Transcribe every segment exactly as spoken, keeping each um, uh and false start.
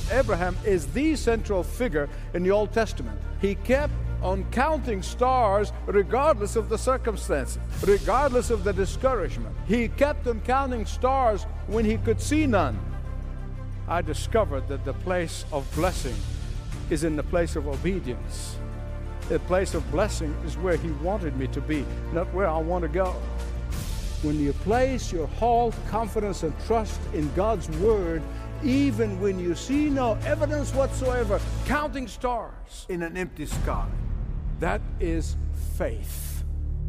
Abraham is the central figure in the Old Testament. He kept on counting stars regardless of the circumstances, regardless of the discouragement. He kept on counting stars when he could see none. I discovered that the place of blessing is in the place of obedience. The place of blessing is where He wanted me to be, not where I want to go. When you place your whole confidence and trust in God's Word, even when you see no evidence whatsoever, counting stars in an empty sky, that is faith.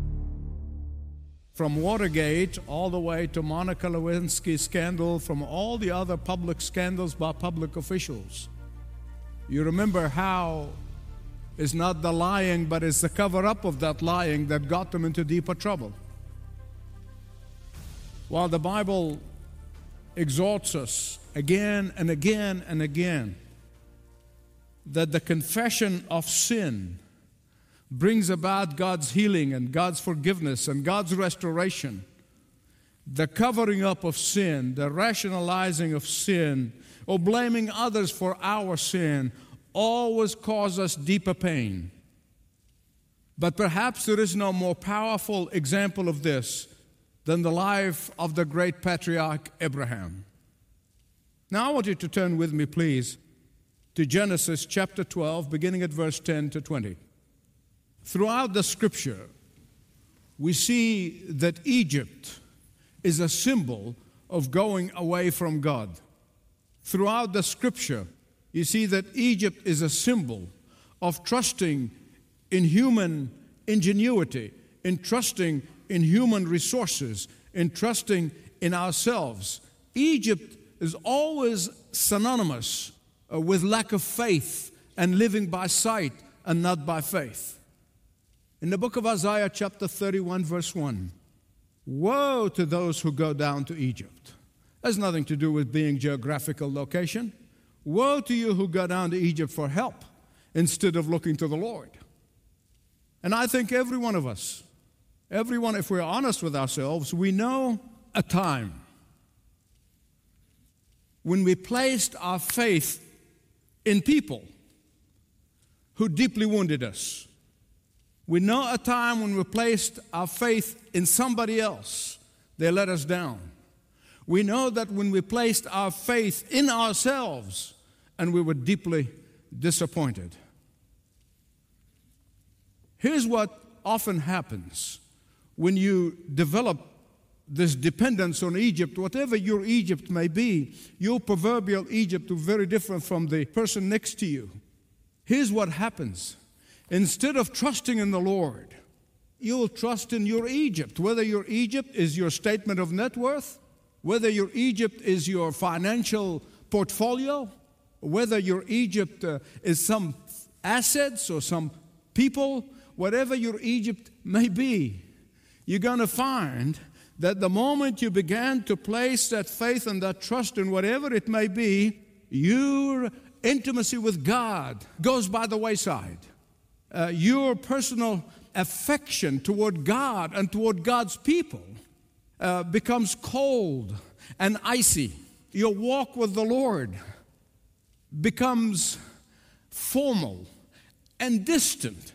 From Watergate all the way to Monica Lewinsky scandal, from all the other public scandals by public officials, you remember how it's not the lying, but it's the cover-up of that lying that got them into deeper trouble. While the Bible exhorts us again and again and again that the confession of sin brings about God's healing and God's forgiveness and God's restoration, the covering up of sin, the rationalizing of sin, or blaming others for our sin always cause us deeper pain. But perhaps there is no more powerful example of this than the life of the great patriarch Abraham. Now I want you to turn with me, please, to Genesis chapter twelve, beginning at verse ten to twenty. Throughout the Scripture, we see that Egypt is a symbol of going away from God. Throughout the Scripture, you see that Egypt is a symbol of trusting in human ingenuity, in trusting in human resources, in trusting in ourselves. Egypt is always synonymous uh, with lack of faith and living by sight and not by faith. In the book of Isaiah, chapter thirty-one, verse one, woe to those who go down to Egypt. Has nothing to do with being geographical location. Woe to you who go down to Egypt for help instead of looking to the Lord. And I think every one of us, everyone, if we're honest with ourselves, we know a time when we placed our faith in people who deeply wounded us. We know a time when we placed our faith in somebody else, they let us down. We know that when we placed our faith in ourselves and we were deeply disappointed. Here's what often happens when you develop this dependence on Egypt. Whatever your Egypt may be, your proverbial Egypt is very different from the person next to you. Here's what happens. Instead of trusting in the Lord, you will trust in your Egypt. Whether your Egypt is your statement of net worth, whether your Egypt is your financial portfolio, whether your Egypt uh, is some assets or some people, whatever your Egypt may be, you're going to find that the moment you began to place that faith and that trust in whatever it may be, your intimacy with God goes by the wayside. Uh, your personal affection toward God and toward God's people uh, becomes cold and icy. Your walk with the Lord becomes formal and distant.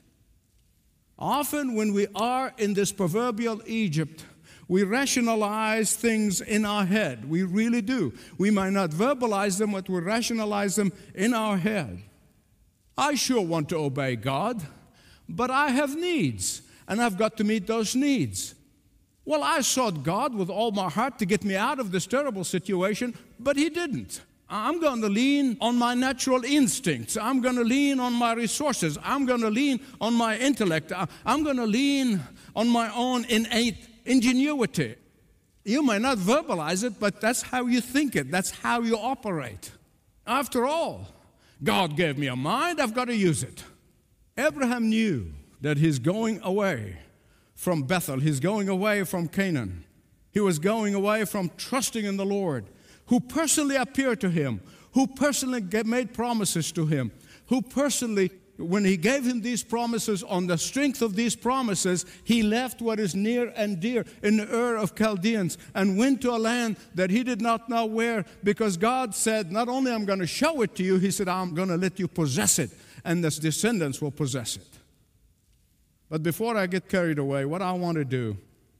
Often when we are in this proverbial Egypt, we rationalize things in our head. We really do. We might not verbalize them, but we rationalize them in our head. I sure want to obey God, but I have needs, and I've got to meet those needs. Well, I sought God with all my heart to get me out of this terrible situation, but He didn't. I'm going to lean on my natural instincts. I'm going to lean on my resources. I'm going to lean on my intellect. I'm going to lean on my own innate ingenuity. You may not verbalize it, but that's how you think it. That's how you operate. After all, God gave me a mind. I've got to use it. Abraham knew that he's going away from Bethel. He's going away from Canaan. He was going away from trusting in the Lord, who personally appeared to him, who personally made promises to him, who personally when he gave him these promises, on the strength of these promises, he left what is near and dear in the Ur of Chaldeans and went to a land that he did not know where, because God said, not only I'm going to show it to you, he said, I'm going to let you possess it, and his descendants will possess it. But before I get carried away, what I want to do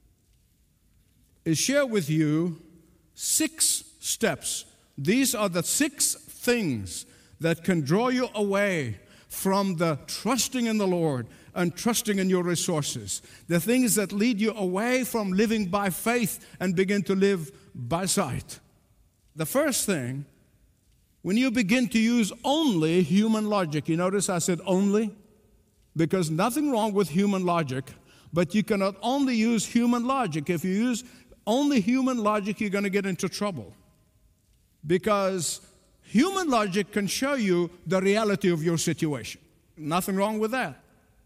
is share with you six steps. These are the six things that can draw you away from the trusting in the Lord and trusting in your resources. The things that lead you away from living by faith and begin to live by sight. The first thing, when you begin to use only human logic, you notice I said only? Because nothing wrong with human logic, but you cannot only use human logic. If you use only human logic, you're going to get into trouble. Because human logic can show you the reality of your situation. Nothing wrong with that.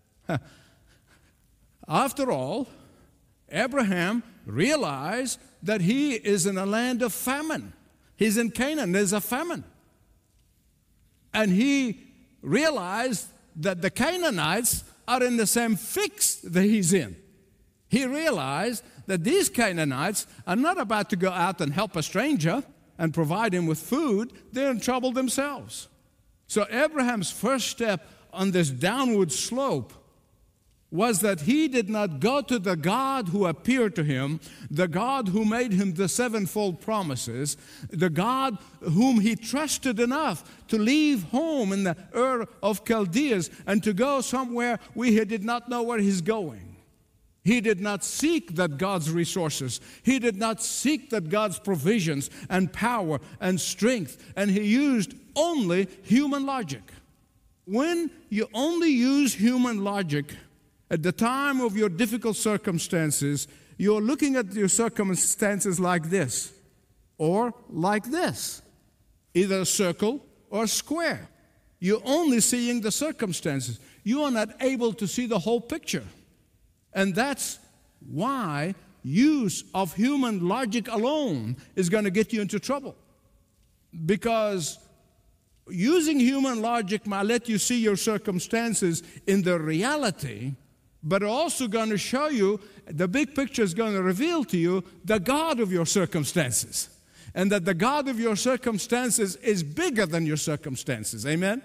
After all, Abraham realized that he is in a land of famine. He's in Canaan, there's a famine. And he realized that the Canaanites are in the same fix that he's in. He realized that these Canaanites are not about to go out and help a stranger and provide him with food. They're in trouble themselves. So Abraham's first step on this downward slope was that he did not go to the God who appeared to him, the God who made him the sevenfold promises, the God whom he trusted enough to leave home in the Ur of Chaldeans and to go somewhere where he did not know where he's going. He did not seek that God's resources. He did not seek that God's provisions and power and strength. And he used only human logic. When you only use human logic at the time of your difficult circumstances, you're looking at your circumstances like this or like this, either a circle or a square. You're only seeing the circumstances. You are not able to see the whole picture. And that's why use of human logic alone is going to get you into trouble. Because using human logic might let you see your circumstances in the reality, but also going to show you, the big picture is going to reveal to you the God of your circumstances. And that the God of your circumstances is bigger than your circumstances. Amen?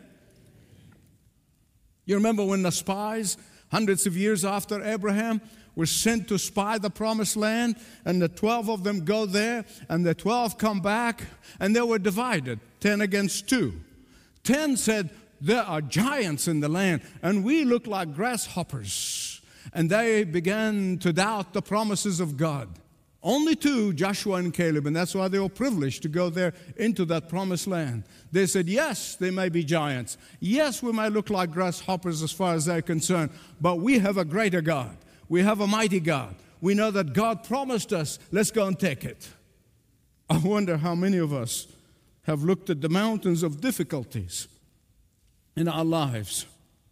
You remember when the spies, hundreds of years after Abraham, were sent to spy the promised land, and the twelve of them go there, and the twelve come back, and they were divided, ten against two. Ten said, there are giants in the land, and we look like grasshoppers. And they began to doubt the promises of God. Only two, Joshua and Caleb, and that's why they were privileged to go there into that promised land. They said, yes, they may be giants. Yes, we may look like grasshoppers as far as they're concerned, but we have a greater God. We have a mighty God. We know that God promised us. Let's go and take it. I wonder how many of us have looked at the mountains of difficulties in our lives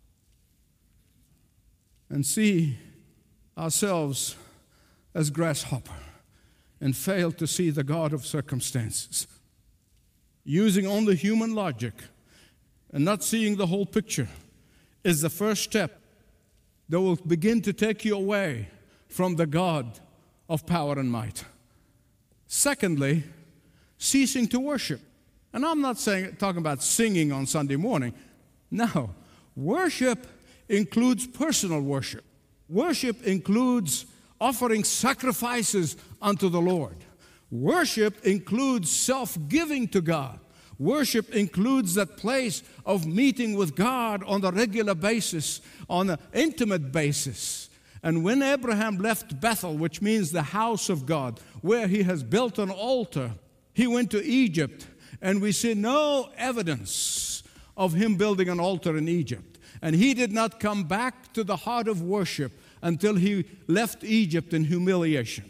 and see ourselves as grasshopper and fail to see the God of circumstances. Using only human logic and not seeing the whole picture is the first step that will begin to take you away from the God of power and might. Secondly, ceasing to worship. And I'm not saying talking about singing on Sunday morning. No, worship includes personal worship. Worship includes offering sacrifices unto the Lord. Worship includes self-giving to God. Worship includes that place of meeting with God on a regular basis, on an intimate basis. And when Abraham left Bethel, which means the house of God, where he has built an altar, he went to Egypt, and we see no evidence of him building an altar in Egypt. And he did not come back to the heart of worship until he left Egypt in humiliation.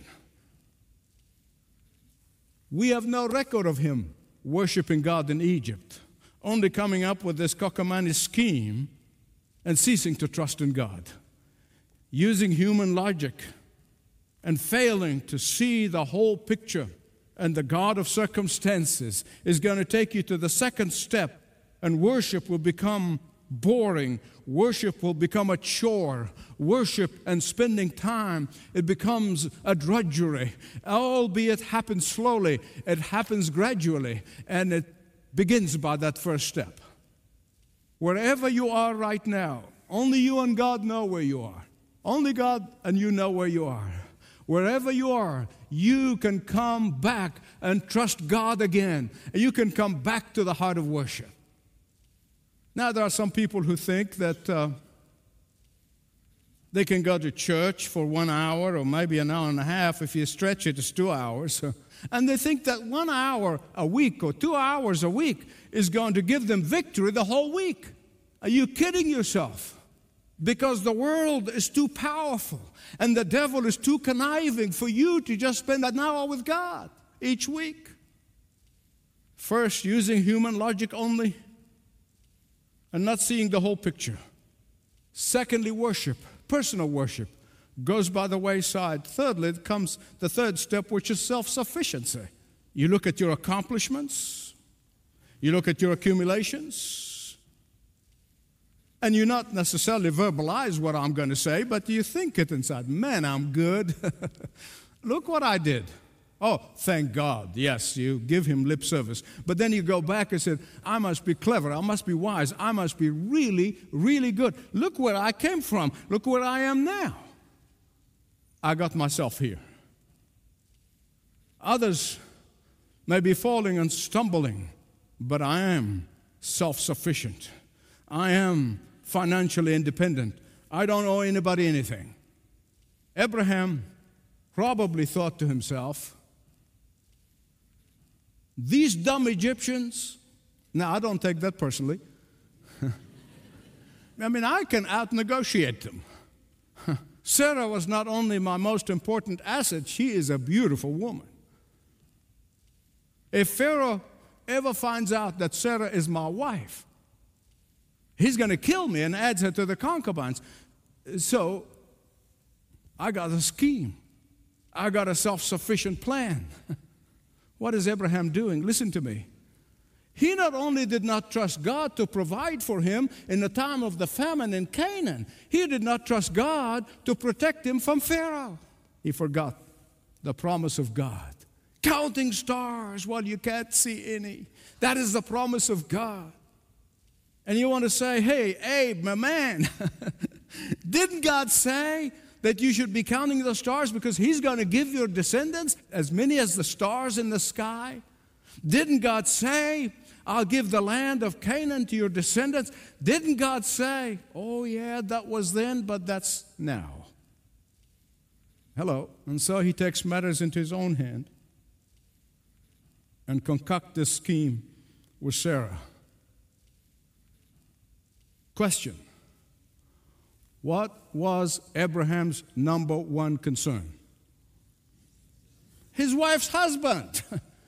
We have no record of him worshiping God in Egypt, only coming up with this cockamamie scheme and ceasing to trust in God, using human logic and failing to see the whole picture. And the God of circumstances is going to take you to the second step, and worship will become boring. Worship will become a chore. Worship and spending time, it becomes a drudgery. Albeit it happens slowly, it happens gradually, and it begins by that first step. Wherever you are right now, only you and God know where you are. Only God and you know where you are. Wherever you are, you can come back and trust God again. You can come back to the heart of worship. Now, there are some people who think that uh, they can go to church for one hour or maybe an hour and a half. If you stretch it, it's two hours. And they think that one hour a week or two hours a week is going to give them victory the whole week. Are you kidding yourself? Because the world is too powerful and the devil is too conniving for you to just spend an hour with God each week. First, using human logic only and not seeing the whole picture. Secondly, worship, personal worship, goes by the wayside. Thirdly, comes the third step, which is self-sufficiency. You look at your accomplishments, you look at your accumulations, and you not necessarily verbalize what I'm going to say, but you think it inside. Man, I'm good. Look what I did. Oh, thank God. Yes, you give him lip service. But then you go back and say, I must be clever. I must be wise. I must be really, really good. Look where I came from. Look where I am now. I got myself here. Others may be falling and stumbling, but I am self-sufficient. I am financially independent. I don't owe anybody anything. Abraham probably thought to himself, these dumb Egyptians, now I don't take that personally. I mean, I can out-negotiate them. Sarah was not only my most important asset, she is a beautiful woman. If Pharaoh ever finds out that Sarah is my wife, he's going to kill me and adds her to the concubines. So I got a scheme. I got a self-sufficient plan. What is Abraham doing? Listen to me. He not only did not trust God to provide for him in the time of the famine in Canaan, he did not trust God to protect him from Pharaoh. He forgot the promise of God. Counting stars while you can't see any. That is the promise of God. And you want to say, hey, Abe, my man, didn't God say that you should be counting the stars because he's going to give your descendants as many as the stars in the sky? Didn't God say, I'll give the land of Canaan to your descendants? Didn't God say, oh yeah, that was then, but that's now? Hello. And so he takes matters into his own hand and concocts this scheme with Sarah. Question. What was Abraham's number one concern? His wife's husband.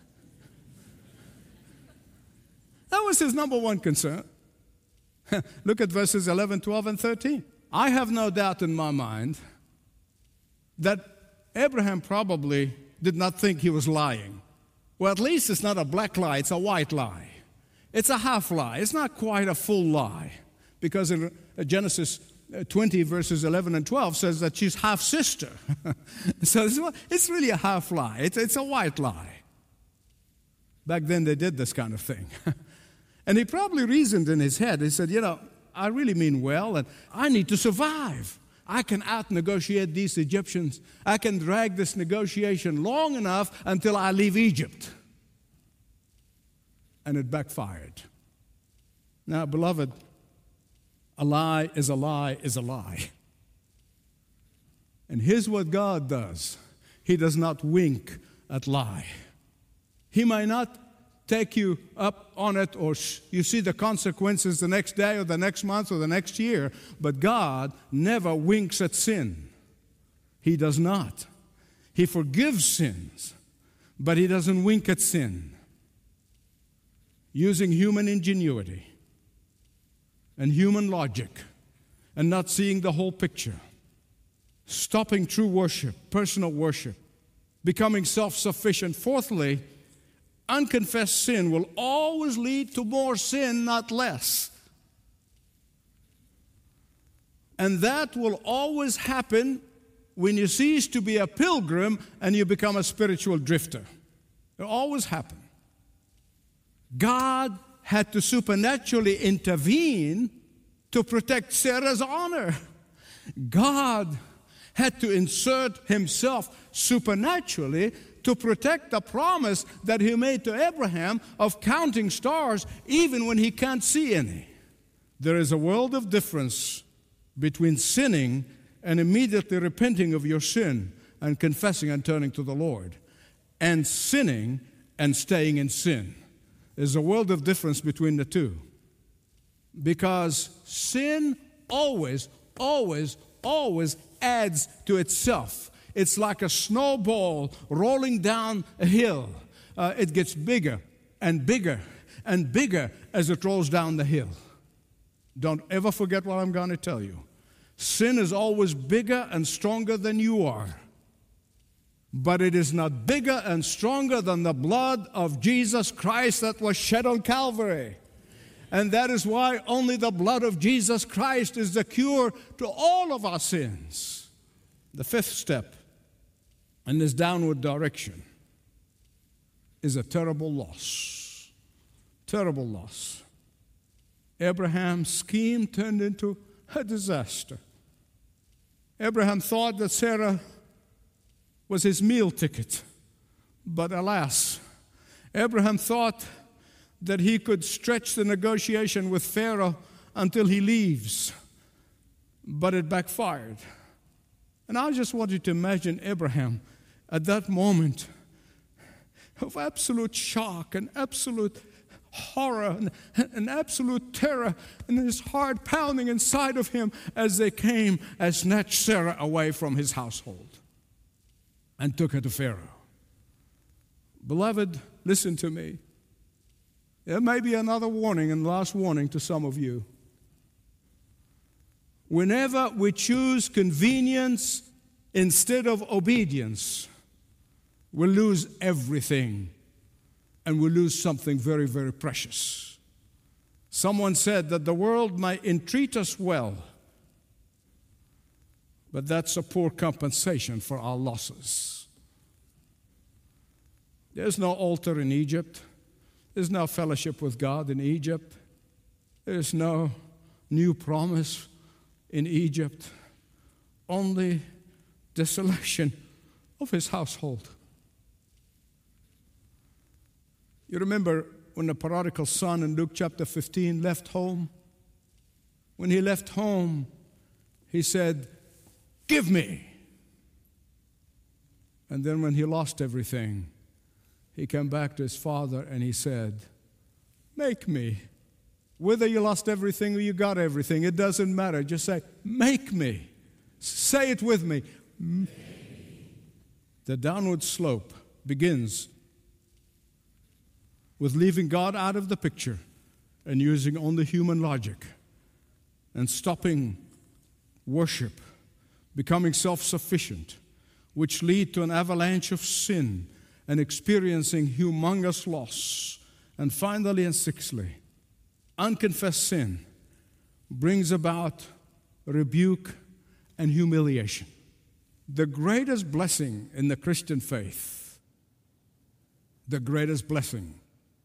That was his number one concern. Look at verses eleven, twelve, and thirteen. I have no doubt in my mind that Abraham probably did not think he was lying. Well, at least it's not a black lie, it's a white lie. It's a half lie. It's not quite a full lie. Because in Genesis twenty, verses eleven and twelve says that she's half-sister. So it's really a half lie. It's, it's a white lie. Back then they did this kind of thing. And he probably reasoned in his head. He said, you know, I really mean well, and I need to survive. I can out-negotiate these Egyptians. I can drag this negotiation long enough until I leave Egypt. And it backfired. Now, beloved, a lie is a lie is a lie. And here's what God does. He does not wink at lie. He may not take you up on it or sh- you see the consequences the next day or the next month or the next year, but God never winks at sin. He does not. He forgives sins, but he doesn't wink at sin. Using human ingenuity and human logic and not seeing the whole picture. Stopping true worship, personal worship, becoming self-sufficient. Fourthly, unconfessed sin will always lead to more sin, not less. And that will always happen when you cease to be a pilgrim and you become a spiritual drifter. It will always happen. God had to supernaturally intervene to protect Sarah's honor. God had to insert himself supernaturally to protect the promise that he made to Abraham of counting stars even when he can't see any. There is a world of difference between sinning and immediately repenting of your sin and confessing and turning to the Lord, and sinning and staying in sin. There's a world of difference between the two. Because sin always, always, always adds to itself. It's like a snowball rolling down a hill. Uh, it gets bigger and bigger and bigger as it rolls down the hill. Don't ever forget what I'm going to tell you. Sin is always bigger and stronger than you are. But it is not bigger and stronger than the blood of Jesus Christ that was shed on Calvary. And that is why only the blood of Jesus Christ is the cure to all of our sins. The fifth step in this downward direction is a terrible loss. Terrible loss. Abraham's scheme turned into a disaster. Abraham thought that Sarah was his meal ticket. But alas, Abraham thought that he could stretch the negotiation with Pharaoh until he leaves. But it backfired. And I just want you to imagine Abraham at that moment of absolute shock and absolute horror and, and absolute terror, and his heart pounding inside of him as they came and snatched Sarah away from his household and took her to Pharaoh. Beloved, listen to me. There may be another warning and last warning to some of you. Whenever we choose convenience instead of obedience, we lose everything, and we lose something very, very precious. Someone said that the world might entreat us well, but that's a poor compensation for our losses. There's no altar in Egypt. There's no fellowship with God in Egypt. There's no new promise in Egypt. Only desolation of his household. You remember when the prodigal son in Luke chapter fifteen left home? When he left home, he said, "Give me." And then when he lost everything, he came back to his father and he said, "Make me." Whether you lost everything or you got everything, it doesn't matter. Just say, "Make me." Say it with me. The downward slope begins with leaving God out of the picture and using only human logic and stopping worship, becoming self-sufficient, which lead to an avalanche of sin and experiencing humongous loss. And finally and sixthly, unconfessed sin brings about rebuke and humiliation. The greatest blessing in the Christian faith, the greatest blessing,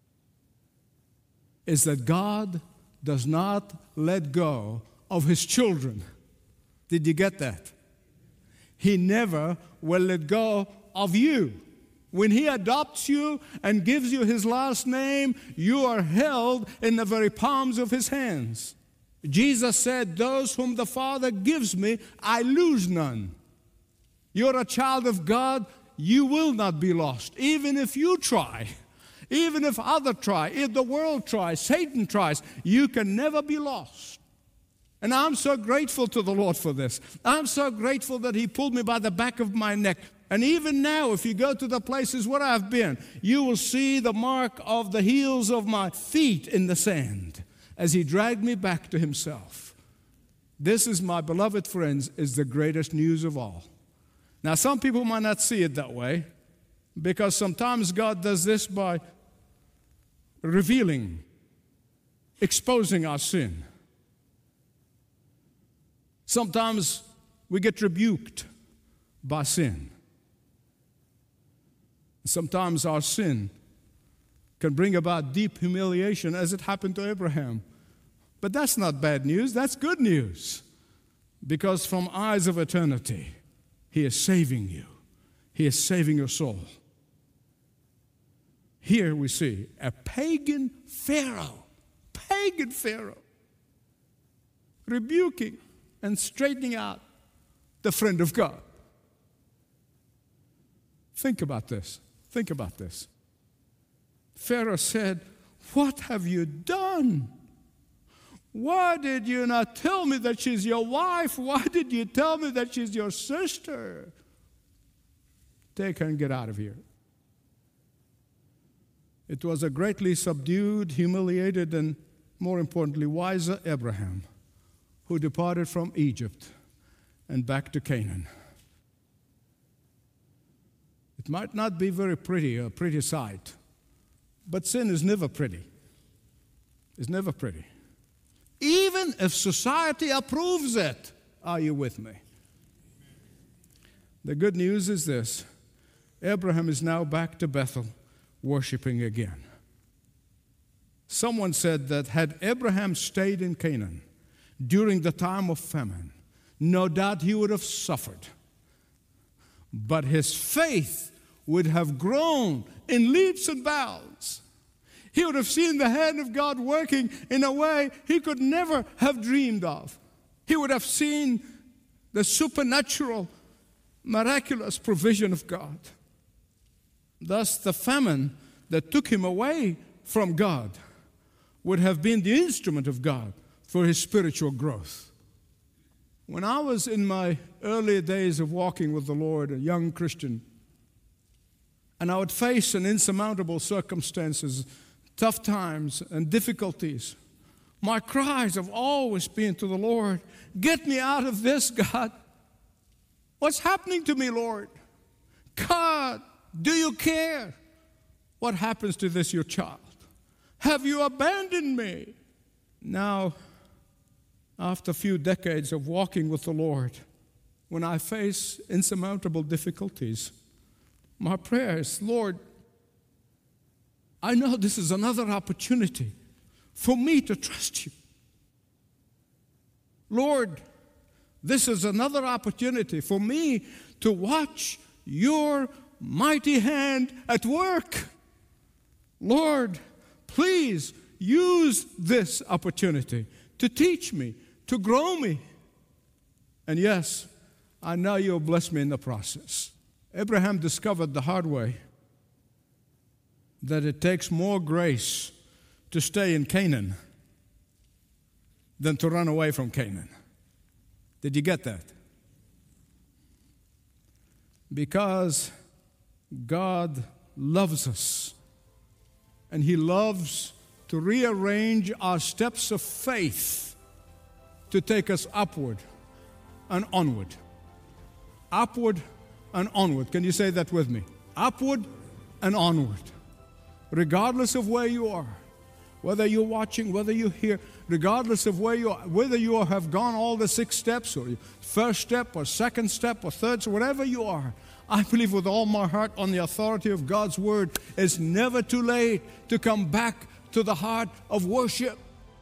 is that God does not let go of his children. Did you get that? He never will let go of you. When he adopts you and gives you his last name, you are held in the very palms of his hands. Jesus said, "Those whom the Father gives me, I lose none." You're a child of God, you will not be lost, even if you try. Even if others try, if the world tries, Satan tries, you can never be lost. And I'm so grateful to the Lord for this. I'm so grateful that he pulled me by the back of my neck. And even now, if you go to the places where I've been, you will see the mark of the heels of my feet in the sand as he dragged me back to himself. This is, my beloved friends, is the greatest news of all. Now, some people might not see it that way, because sometimes God does this by revealing, exposing our sin. Sometimes we get rebuked by sin. Sometimes our sin can bring about deep humiliation, as it happened to Abraham. But that's not bad news, that's good news. Because from eyes of eternity, He is saving you. He is saving your soul. Here we see a pagan Pharaoh, pagan Pharaoh, rebuking and straightening out the friend of God. Think about this. Think about this. Pharaoh said, "What have you done? Why did you not tell me that she's your wife? Why did you tell me that she's your sister? Take her and get out of here." It was a greatly subdued, humiliated, and more importantly, wiser Abraham who departed from Egypt and back to Canaan. It might not be very pretty, a pretty sight, but sin is never pretty. It's never pretty. Even if society approves it. Are you with me? The good news is this: Abraham is now back to Bethel, worshiping again. Someone said that had Abraham stayed in Canaan during the time of famine, no doubt he would have suffered. But his faith would have grown in leaps and bounds. He would have seen the hand of God working in a way he could never have dreamed of. He would have seen the supernatural, miraculous provision of God. Thus, the famine that took him away from God would have been the instrument of God for his spiritual growth. When I was in my early days of walking with the Lord, a young Christian, and I would face an insurmountable circumstances, tough times and difficulties, my cries have always been to the Lord, "Get me out of this, God. What's happening to me, Lord? God, do you care? What happens to this, your child? Have you abandoned me?" Now, after a few decades of walking with the Lord, when I face insurmountable difficulties, my prayer is, "Lord, I know this is another opportunity for me to trust you. Lord, this is another opportunity for me to watch your mighty hand at work. Lord, please use this opportunity to teach me, to grow me. And yes, I know you'll bless me in the process." Abraham discovered the hard way that it takes more grace to stay in Canaan than to run away from Canaan. Did you get that? Because God loves us, and He loves to rearrange our steps of faith to take us upward and onward. Upward and onward. Can you say that with me? Upward and onward. Regardless of where you are, whether you're watching, whether you're here, regardless of where you are, whether you have gone all the six steps, or first step, or second step, or third, so whatever you are, I believe with all my heart on the authority of God's Word, it's never too late to come back to the heart of worship.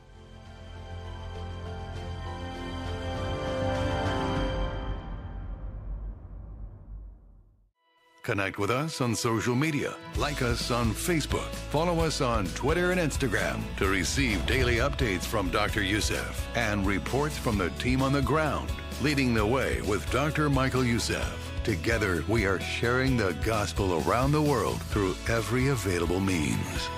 Connect with us on social media. Like us on Facebook. Follow us on Twitter and Instagram to receive daily updates from Doctor Youssef and reports from the team on the ground, leading the way with Doctor Michael Youssef. Together, we are sharing the gospel around the world through every available means.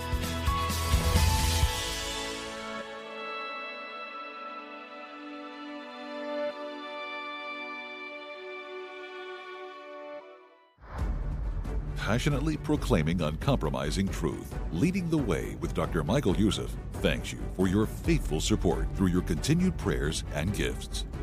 Passionately proclaiming uncompromising truth, leading the way with Doctor Michael Youssef, thanks you for your faithful support through your continued prayers and gifts.